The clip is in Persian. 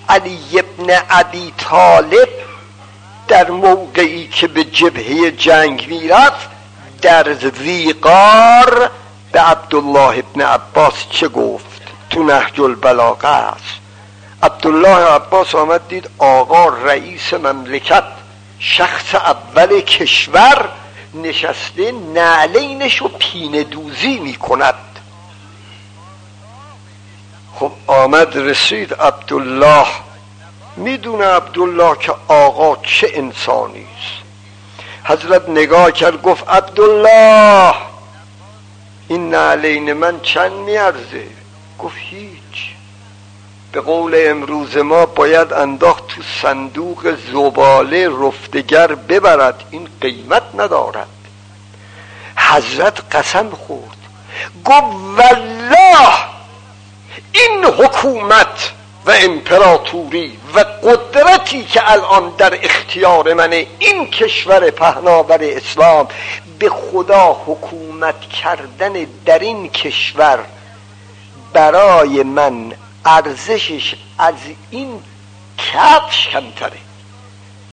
علی ابن ابی طالب در موقعی که به جبهه جنگ میرفت در ویقار به عبدالله ابن عباس چه گفت؟ تو نهج البلاغه است. عبدالله عباس آمد دید آقا رئیس مملکت، شخص اول کشور نشسته نعلینشو پینه دوزی میکند. خب آمد رسید عبدالله، میدونه عبدالله که آقا چه انسانی است. حضرت نگاه کرد گفت عبدالله این نعلین من چند میارزه؟ گفت هیچ. به قول امروز ما باید انداخت تو صندوق زباله رفتگر ببرد، این قیمت ندارد. حضرت قسم خورد گفت والله این حکومت و امپراتوری و قدرتی که الان در اختیار منه، این کشور پهناور اسلام، به خدا حکومت کردن در این کشور برای من ارزشش از این کفش کمتره.